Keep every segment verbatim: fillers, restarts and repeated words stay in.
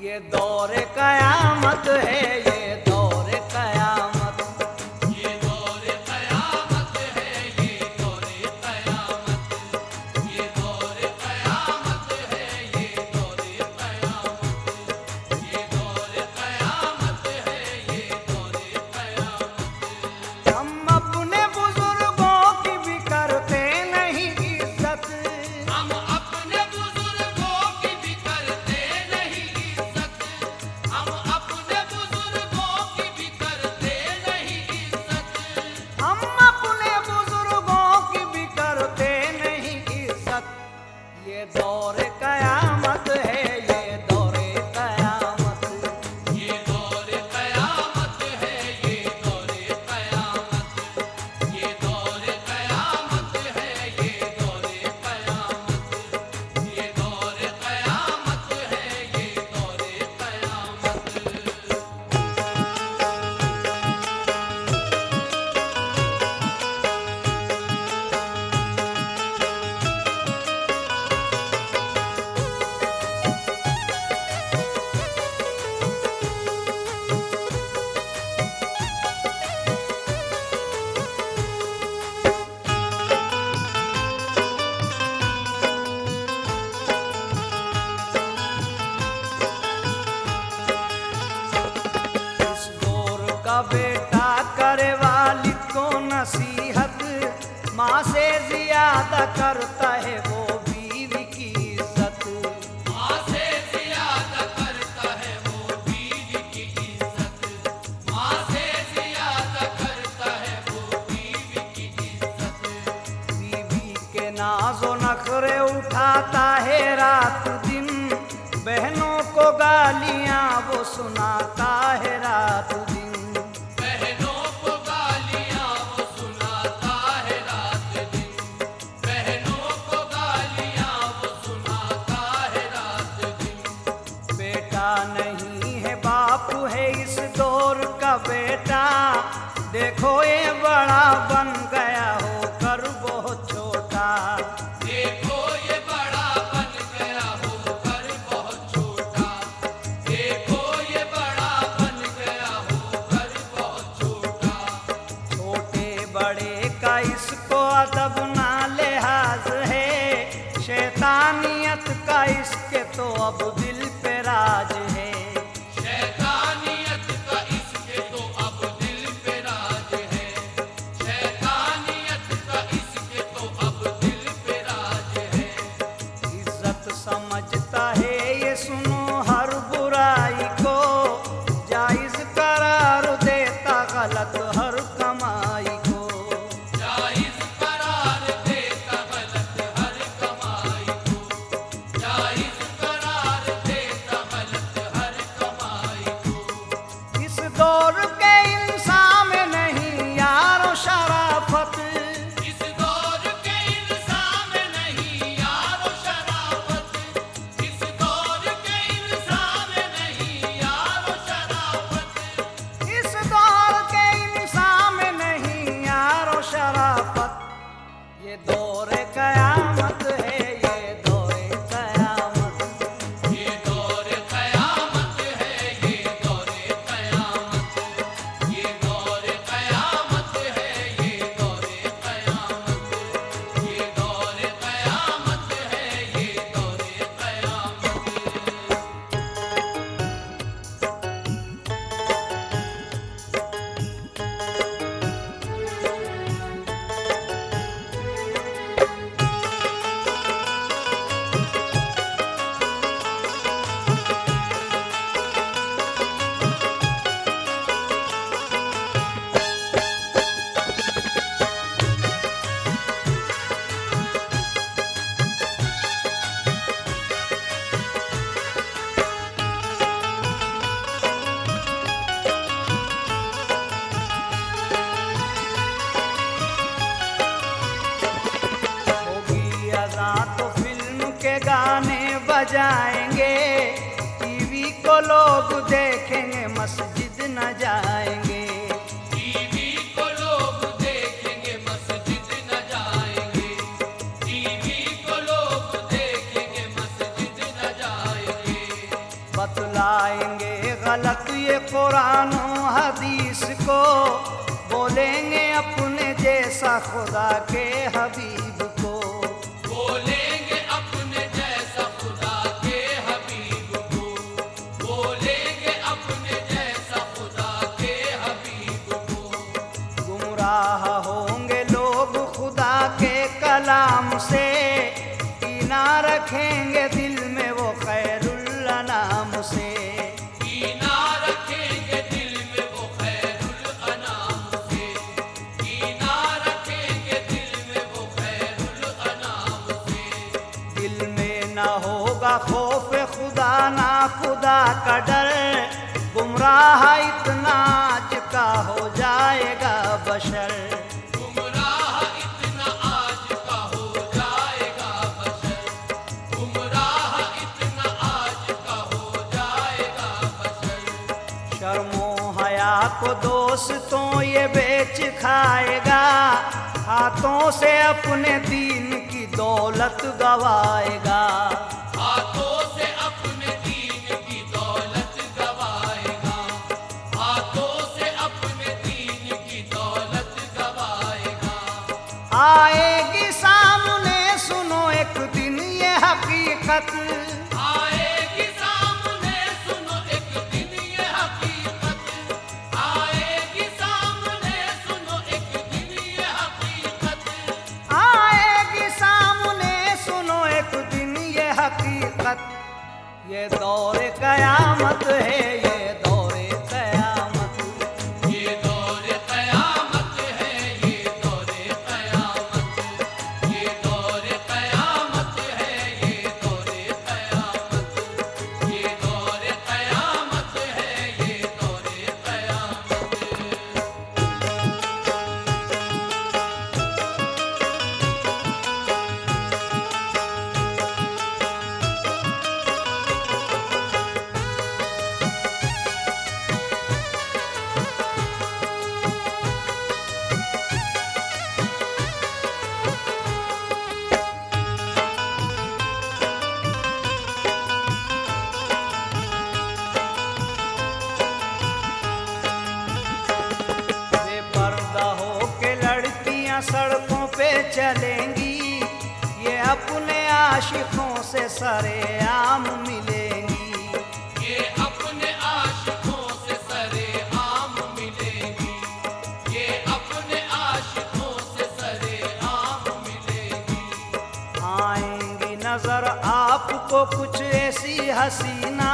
ये दौर कयामत है, ये दौर कयामत। ये दौर कयामत है, ये दौर कयामत। ये दौर कयामत है, ये दौर कयामत। ये दौर कयामत है, ये दौर कयामत। हम अपने बुजुर्गों की भी करते नहीं इज्जत। हम अपने बुजुर्गों की भी करते नहीं इज्जत। हम अपने बुजुर्गों की भी करते नहीं इज्जत। हम अपने बुजुर्गों की भी करते नहीं इज्जत। ये दौर कयामत है, ये दौर कयामत। ये दौर कयामत है, ये दौर कयामत। ये दौर कयामत है, ये दौर कयामत। ये दौर कयामत है, ये दौर कयामत। इस दौर का बेटा करे वालिद को नसीहत, माँ से ज्यादा करता है वो बीवी की इज्जत। माँ से ज्यादा करता है वो बीवी की इज्जत। माँ से ज्यादा करता है वो बीवी की इज्जत। बीवी के नाजो नखरे उठाता है रात दिन, बहनों को गालियां वो सुनाता है रात दिन। बहनों को गालियां वो सुनाता है रात दिन। बहनों को गालियां वो सुनाता है रात दिन। बेटा नहीं है बाप है इस दौर का बेटा, देखो ये बड़ा बन गया होकर बहुत छोटा। देखो ये बड़ा बन गया होकर बहुत छोटा। देखो ये बड़ा बन गया होकर बहुत छोटा। छोटे बड़े का इसको अदब ना लिहाज है, शैतानियत का इसके तो अब दिल पे राज है। शैतानियत का इसके तो अब दिल पे राज है। शैतानियत का इसके तो अब दिल पे राज है। इज्जत समझता है ये सुनो हर बुराई को, जायज करार देता गलत हर कमाई को। जायज करार देता गलत हर कमाई को। जायज करार देता गलत हर कमाई को। इस दौर के इंसान में नहीं यारो शराफत। इस दौर के इंसान में नहीं यारो शराफत। इस दौर के इंसान में नहीं यारो शराफत। इस दौर के इंसान में नहीं यारो शराफत। ये दौर कयामत है, ये दौर कयामत। ये दौर कयामत है, ये दौर कयामत। ये दौर कयामत है, ये दौर कयामत। ये दौर कयामत है, ये दौर कयामत। होगी अज़ां तो फिल्म के गाने बजाएंगे, टीवी को लोग देखेंगे मस्जिद न जाएंगे। टीवी को लोग देखेंगे मस्जिद न जाएंगे। टीवी को लोग देखेंगे मस्जिद न जाएंगे। बतला ठुकराएंगे गलत ये कुरान और हदीस को, बोलेंगे अपने जैसा खुदा के हबीब को। बोलेंगे अपने जैसा खुदा के हबीब को, बोलेंगे अपने जैसा खुदा के हबीब को। गुमराह होंगे लोग खुदा के कलाम से, कीना रखेंगे दिल में वो खैरुल अनाम से। कीना रखेंगे दिल में वो खैरुल अनाम से, कीना रखेंगे दिल में वो खैरुल अनाम से। दिल में ना होगा खौफ खुदा ना खुदा का डर, गुमराह इतना आज का हो जाएगा बशर। गुमराह इतना आज का हो जाएगा बशर, गुमराह इतना आज का हो जाएगा बशर। शर्मो हया को दोस्तों ये बेच खाएगा, हाथों से अपने दीन की दौलत गवाएगा। हाथों से अपने दीन की दौलत गवाएगा, हाथों से अपने दीन की दौलत गवाएगा। आएगी सामने सुनो एक दिन ये हकीकत, आएगी सामने सुनो एक दिन ये हकीकत, आएगी सामने सुनो एक दिन ये हकीकत। आएगी सामने सुनो एक दिन ये हकीकत। ये दौर कयामत है, ये दौर कयामत। ये दौर क़यामत है, ये दौर क़यामत, ये दौर क़यामत है, ये दौर क़यामत, ये दौर क़यामत है, ये दौर क़यामत। बेपर्दा हो के लड़कियां सड़कों पे चलेंगी, ये अपने आशिकों से सरेआम मिलेंगी। ये अपने आशिकों से सरेआम मिलेगी, ये अपने आशिकों से सरेआम मिलेगी। आएंगी नजर आपको कुछ ऐसी हसीना,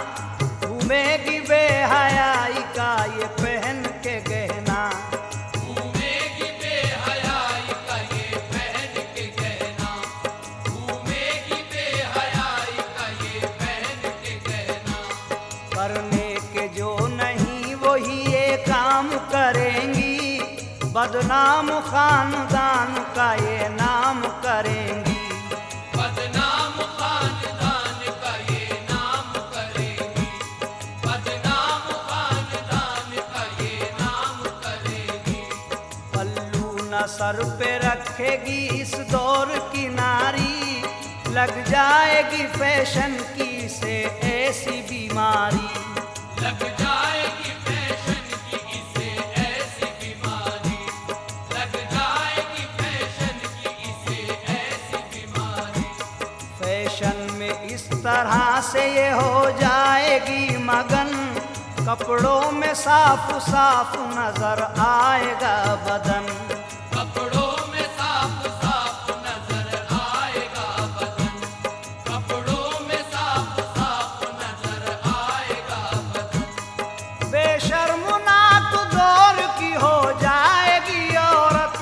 घूमेगी बेहयाई का ये पहन के गहना। घूमेगी बेहयाई का ये पहन के गहना, घूमेगी बेहयाई का ये पहन के गहना। करने के जो नहीं वही ये काम करेंगी, बदनाम खानदान का ये नाम करेंगी। बदनाम खानदान का ये नाम करेगी, बदनाम खानदान का ये नाम करेगी। पल्लू न सर पे रखेगी इस दौर की नारी, लग जाएगी फैशन की से ऐसी बीमारी। लग जाएगी फैशन की इसे ऐसी बीमारी, लग जाएगी फैशन की इसे ऐसी बीमारी। फैशन में इस तरह से ये हो जाएगी मगन, कपड़ों में साफ साफ नजर आएगा बदन। कपड़ों में साफ साफ नजर आएगा बदन, कपड़ों में साफ साफ नजर आएगा बदन। बेशर्मनाक दौर की हो जाएगी औरत,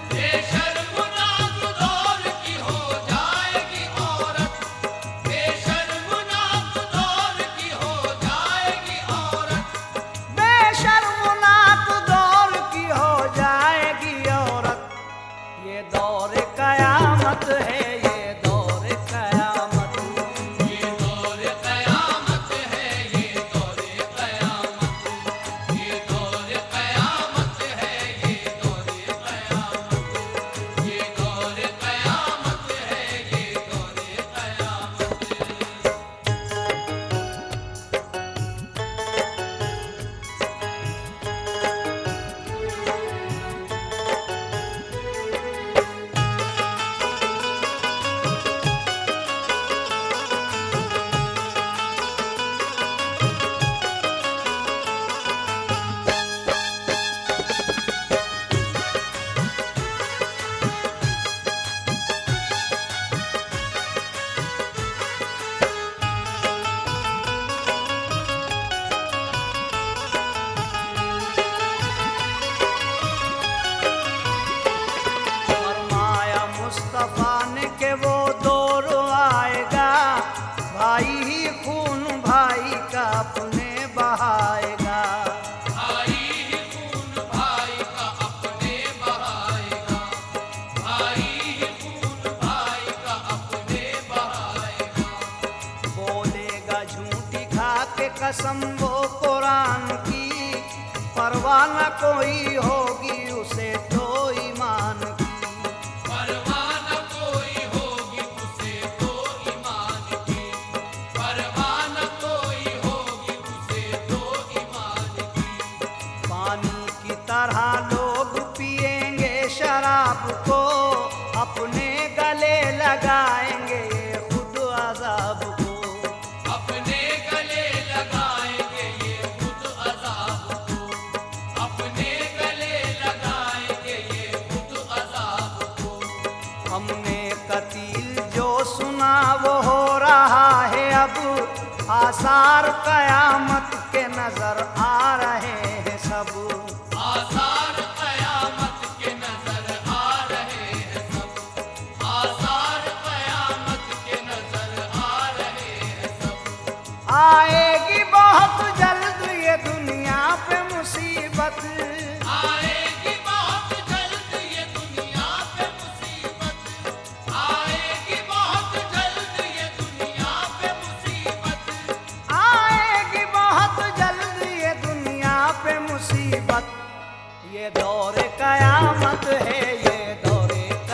बेशर्मनाक दौर की हो जाएगी औरत, बेशर्मनाक दौर की हो जाएगी औरत। बेशर्मनाक दौर की हो जाएगी अपने बहाएगा। भाई ही खून भाई का अपने बहाएगा, भाई ही खून भाई का अपने बहाएगा। बोलेगा झूठी खा के कसम वो कुरान की, परवाह न कोई होगी उसे तो ईमान की। परवाह न कोई होगी उसे तो ईमान की, परवाह न कोई होगी उसे तो ईमान की। पानी की तरह लोग पिएंगे शराब को, अपने गले लगाएंगे ये खुद अजाब को। अपने गले लगाएंगे ये खुद अजाब को, अपने गले लगाएंगे ये खुद अजाब को। हमने कतील जो सुना वो हो रहा है अब, आसार कयामत के नजर आ रहे हैं सब। आसार कयामत के नजर आ रहे हैं सब, आसार कयामत के नजर आ रहे हैं सब। आएगी बहुत जल्द ये दुनिया पे मुसीबत, आएगी बहुत जल्द ये दुनिया पे मुसीबत, आएगी बहुत जल्द ये दुनिया पे मुसीबत। आएगी बहुत जल्द ये दुनिया पे मुसीबत। ये दौर कयामत है, ये दौर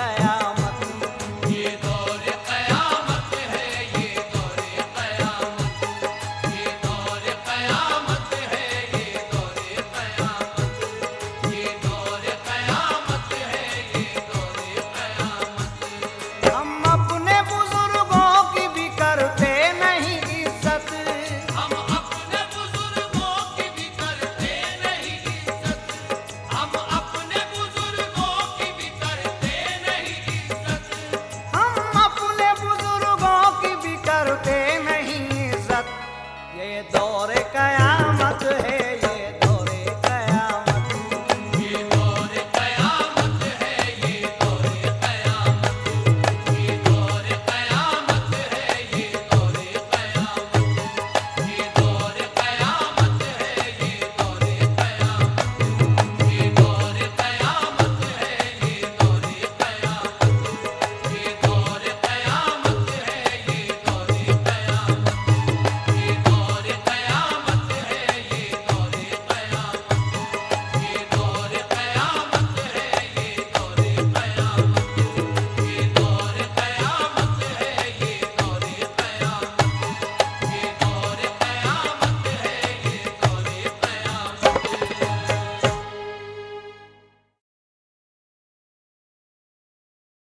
कयामत। ये दौर कयामत है, ये दौर कयामत, ये दौर कयामत है, ये दौर कयामत, ये दौर कयामत है, ये दौर कयामत। हम अपने बुजुर्गों की भी करते नहीं इज्जत, हम अपने बुजुर्गों की भी करते नहीं इज्जत, हम अपने बुजुर्गों की भी करते नहीं इज्जत। हम अपने बुजुर्गों की भी करते नहीं इज्जत। ये दौर कयामत है,